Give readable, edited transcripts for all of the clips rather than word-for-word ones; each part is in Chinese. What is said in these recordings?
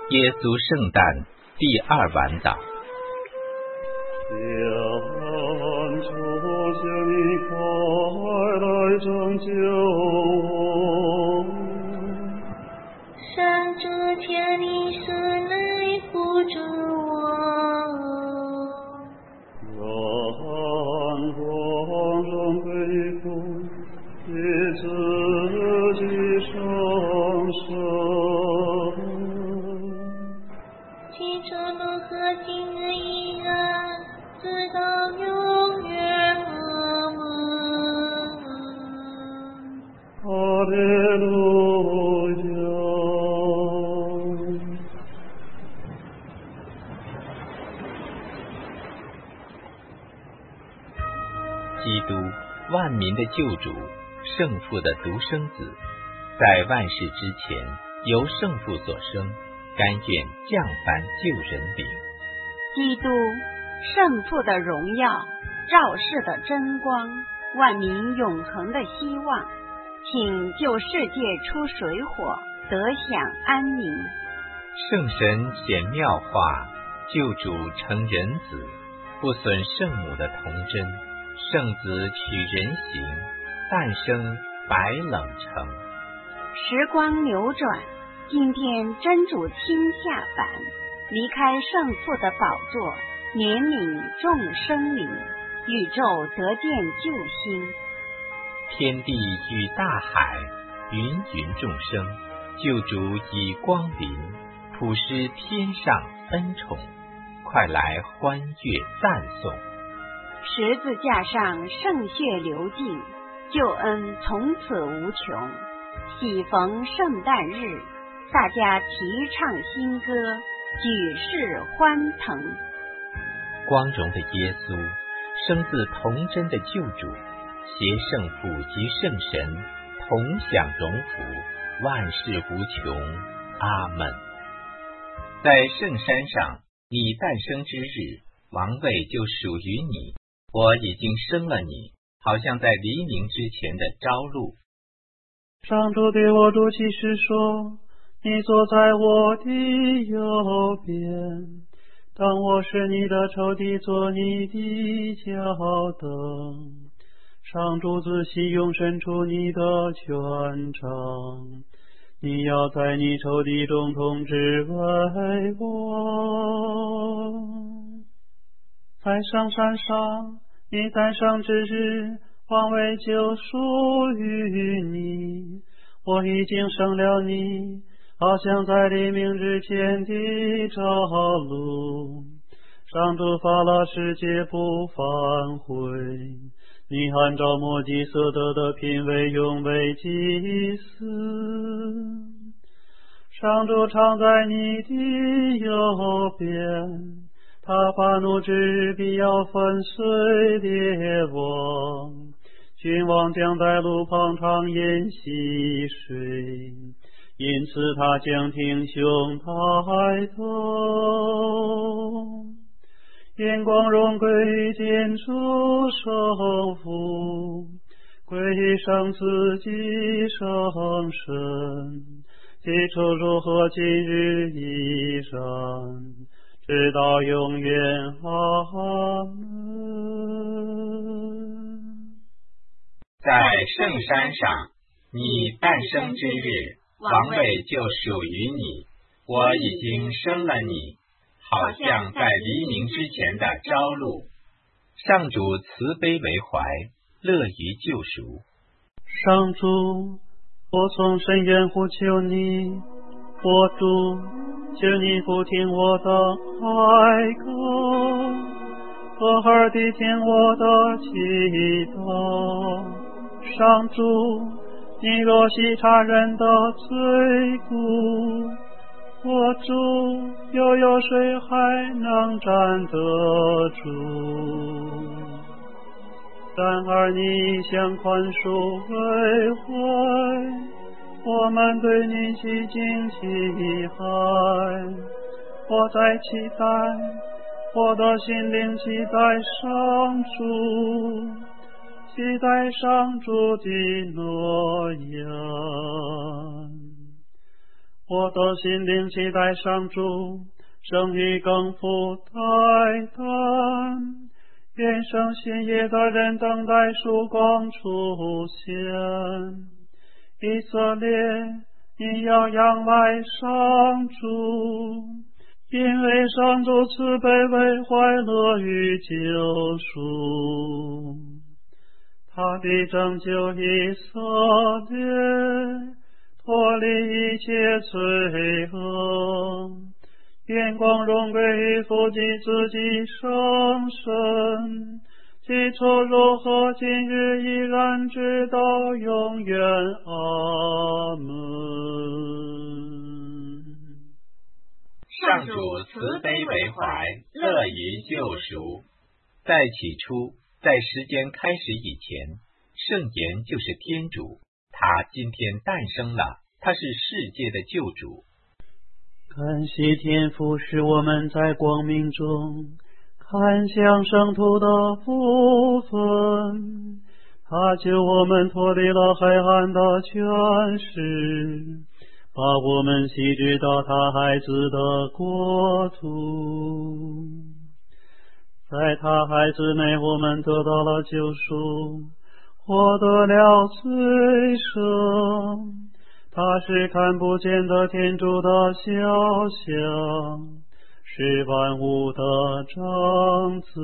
耶稣圣诞第二晚祷。 求你快来拯救我。 上主，求你速来扶助我。 让光荣归父与子及圣神。 起初如何，今日依然，直到永远。阿门。 哈利路亚。 基督，万民的救主，圣父的独生子，在万事之前由圣父所生，甘愿降凡救人灵。 基督，圣父的荣耀，照世的真光，万民永恒的希望，请救世界出水火，得享安宁。 圣神显妙化，救主成人子，不损圣母的童真，圣子取人形，诞生白冷城。 时光流转，今天真主亲下凡，离开圣父的宝座，怜悯众生灵，宇宙得见救星。 天地与大海，芸芸众生，救主以光临，普施天上恩宠，快来欢悦赞颂。 十字架上圣血流尽，救恩从此无穷。喜逢圣诞日，大家齐唱新歌，举世欢腾。 光荣的耶稣，生自童真的救主，携圣父及圣神同享荣福，万事无穷。阿们。在圣山上，你诞生之日，王位就属于你。我已经生了你，好像在黎明之前的朝露。 上主对我主启示说，你坐在我的右边，当我使你的仇敌做你的脚凳。上主仔细永伸出你的权杖，你要在你仇敌中统治为王。在圣山上，你诞生之日，王位就属于你。我已经生了你，好像在黎明之前的朝露。上主发了世界不反悔，你按照摩基所得的品位永为祭司。上主常在你的右边，他发怒之日必要粉碎列王，君王将在路旁畅饮溪水，因此他将挺胸抬头。愿光荣归于天主圣父，归于圣子及圣神，起初如何今日依然，直到永远。阿门。 在圣山上，你诞生之日，王位就属于你。我已经生了你，好像在黎明之前的朝露。上主慈悲为怀，乐于救赎。 上主，我从深渊呼求你，我主，求你俯听我的哀歌，和耳谛听我的祈祷。上主，你若细察人的罪过，我主，又有谁还能站得住？然而你向宽恕为怀，我们对你极尽期待。我在期待，我的心灵期待上主，期待上主的诺言。 我的心灵期待上主，生育更富待担。愿圣心也的人等待曙光出现。以色列，你要仰赖上主，因为上主慈悲为怀乐与救赎。他的拯救以色列，脱离一切罪恶。愿光荣归于父及子及圣神，起初如何，今日依然，直到永远。阿门。 上主慈悲为怀，乐于救赎。在起初，在时间开始以前，圣言就是天主，他今天诞生了，他是世界的救主。 感谢天父使我们在光明中看向圣徒的福分，他救我们脱离了黑暗的权势，把我们吸至到他孩子的国土。在他孩子内，我们得到了救赎，获得了罪赦。他是看不见的天主的肖像，是万物的长子。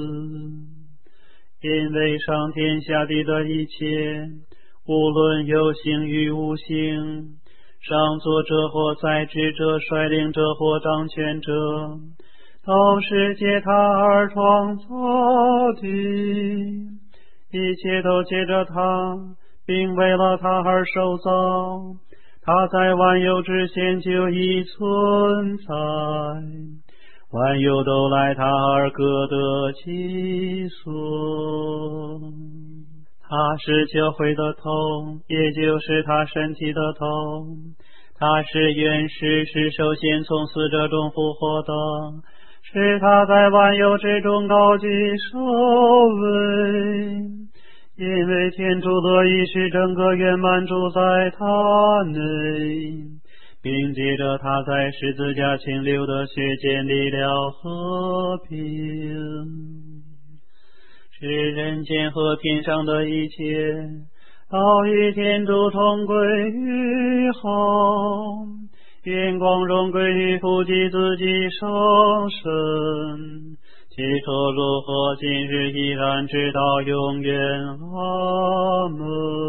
因为上天下地的一切，无论有形与无形，上作者或宰制者、率领者或掌权者，都是借他而创造的，一切都借着他，并为了他而受造。他在万有之前就已存在，万有都赖他而各得其所。他是教会的头，也就是他身体的头。他是元始，是首先从死者中复活的，是他在万有之中高举首位。因为天主乐意使整个圆满住在他内，并借着他在十字架倾流的血建立了和平，使人间和天上的一切都与天主同归于好。愿光荣归于父及子及圣神，起初如何，今日依然，直到永远。阿门。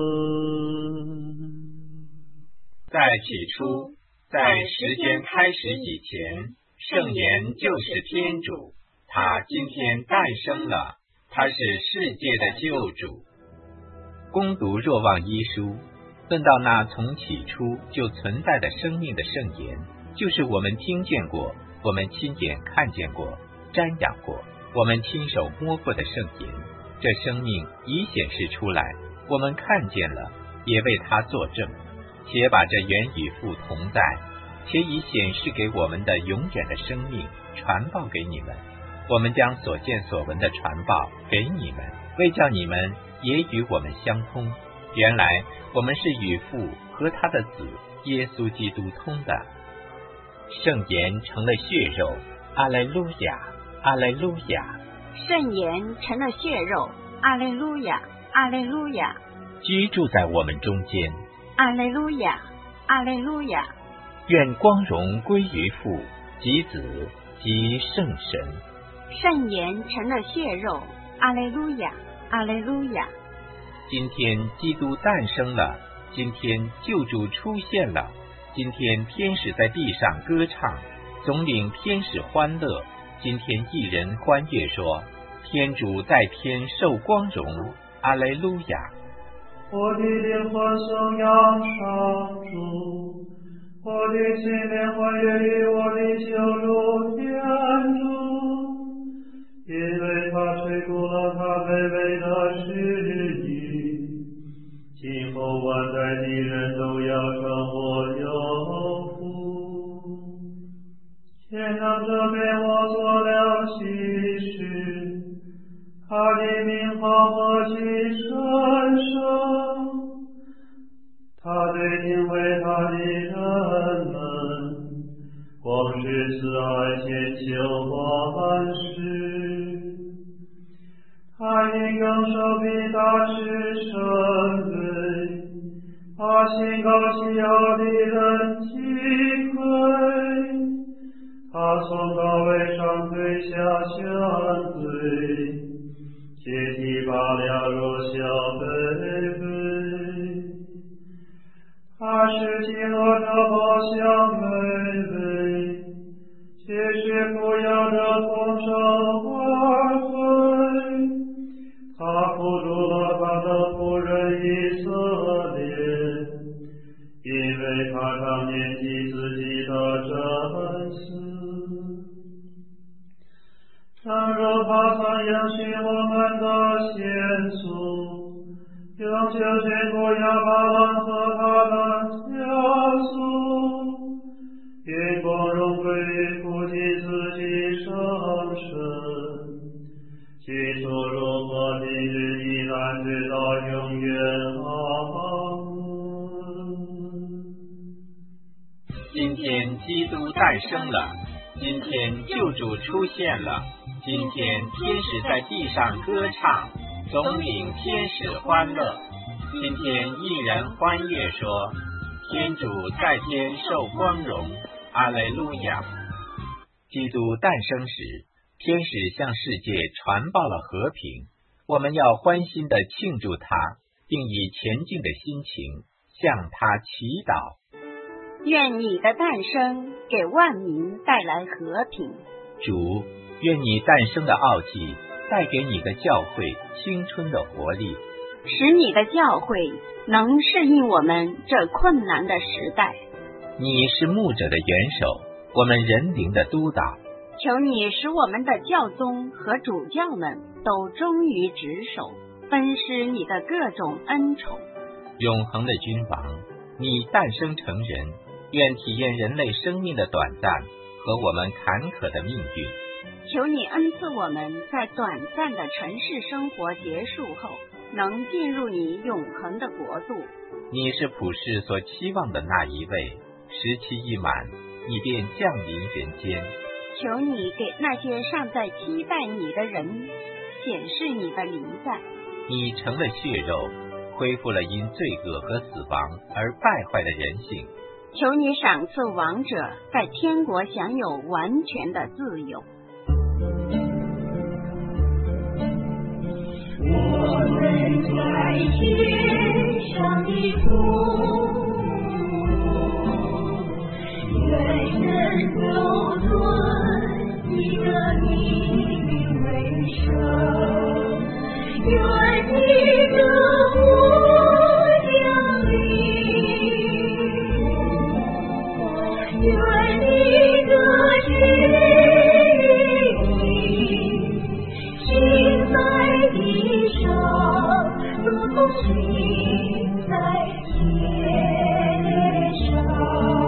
在起初，在时间开始以前，圣言就是天主，他今天诞生了，他是世界的救主。恭读若望一书，论到那从起初就存在的生命的圣言，就是我们听见过，我们亲眼看见过，瞻仰过，我们亲手摸过的圣言。这生命已显示出来，我们看见了，也为他作证，且把这原与父同在，且已显示给我们的永远的生命传报给你们。我们将所见所闻的传报给你们，为叫你们也与我们相通。原来我们是与父和他的子耶稣基督通的。圣言成了血肉，阿肋路亚，阿肋路亚。 圣言成了血肉，阿肋路亚，阿肋路亚。 居住在我们中间， 阿肋路亚，阿肋路亚。 愿光荣归于父及子及圣神。 圣言成了血肉，阿肋路亚，阿肋路亚。 今天基督诞生了，今天救主出现了，今天天使在地上歌唱，总领天使欢乐。今天一人欢悦说，天主在天受光荣，阿肋路亚。 我的灵魂颂扬上主，我的心灵欢悦于我的救主天主，因为他垂顾了他卑微的事意，今后万代的人都要称我有福。天能者给我做了启示，他的名号何其神圣，他对敬畏他的人们光是慈爱千秋万世。他因更受比大师圣罪，把心高气傲的人击溃。他从高位上推下降罪，阶梯罢了弱小卑微。他使饥饿者饱享美味，且使富有者空手而归。他扶助了他的仆人以色列，因为他常念及自己的真实。正如他曾应许我们的先祖，用救赎过亚伯兰和他的家族，愿光荣归于父及子及圣神，其所如何今日依然直到永远。阿门。 今天基督诞生了，今天救主出现了，今天天使在地上歌唱，总领天使欢乐。今天一人欢悦说，天主在天受光荣，阿肋路亚。基督诞生时，天使向世界传报了和平，我们要欢欣地庆祝他，并以虔敬的心情向他祈祷。 愿你的诞生给万民带来和平。 主，愿你诞生的奥迹带给你的教会青春的活力， 使你的教会能适应我们这困难的时代。 你是牧者的元首，我们人灵的督导。 求你使我们的教宗和主教们都忠于职守，分施你的各种恩宠。 永恒的君王，你诞生成人，愿体验人类生命的短暂和我们坎坷的命运。 求你恩赐我们在短暂的尘世生活结束后，能进入你永恒的国度。 你是普世所期望的那一位，时期一满，你便降临人间。 求你给那些尚在期待你的人显示你的临在。 你成了血肉，恢复了因罪恶和死亡而败坏的人性。 求你赏赐亡者在天国享有完全的自由。 我们在天上的父，愿人都尊你的名为圣，愿你的国降临，愿你的旨意行在地上，如同行在天上。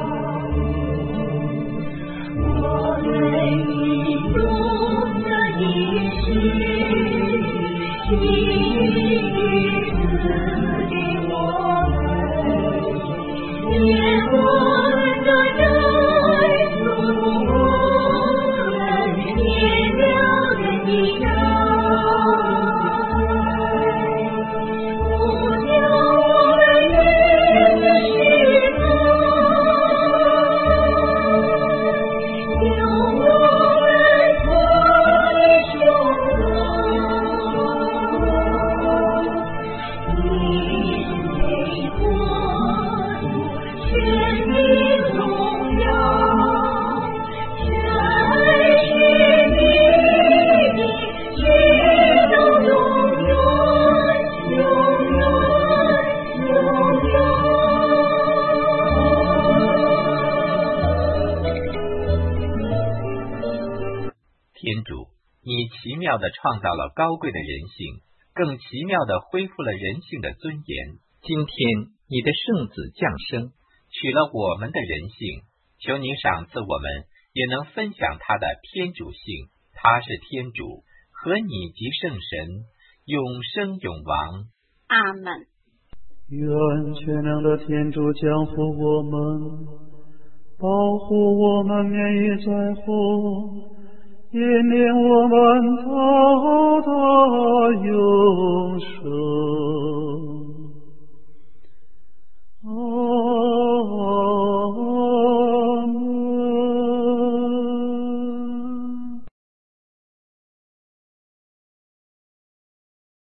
我们应用的意识，你赐给我们，愿我们的在祖们灭了人的奇妙地创造了高贵的人性，更奇妙地恢复了人性的尊严。今天你的圣子降生，取了我们的人性，求你赏赐我们也能分享他的天主性。他是天主，和你及圣神永生永王。 阿们。 愿全能的天主降福我们， 保护我们免于灾祸，引领我们到达